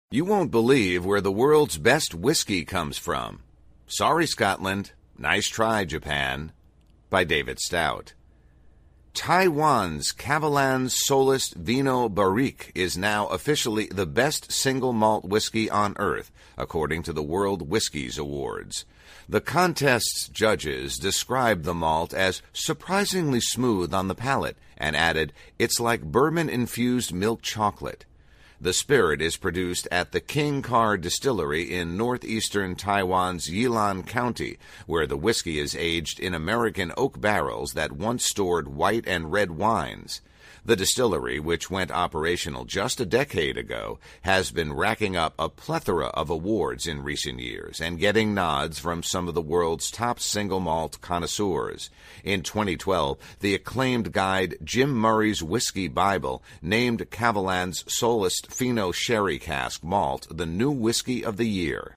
You won't believe where the world's best whiskey comes from. Sorry, Scotland. Nice try, Japan. By David Stout. Taiwan's Kavalan Solist Vino Barrique is now officially the best single malt whiskey on earth, according to the World Whiskies Awards. The contest's judges described the malt as surprisingly smooth on the palate and added, "It's like bourbon-infused milk chocolate." The spirit is produced at the King Car Distillery in northeastern Taiwan's Yilan County, where the whiskey is aged in American oak barrels that once stored white and red wines. The distillery, which went operational just a decade ago, has been racking up a plethora of awards in recent years and getting nods from some of the world's top single malt connoisseurs. In 2012, the acclaimed guide Jim Murray's Whiskey Bible named Kavalan's Solist Fino Sherry Cask Malt the new whiskey of the year.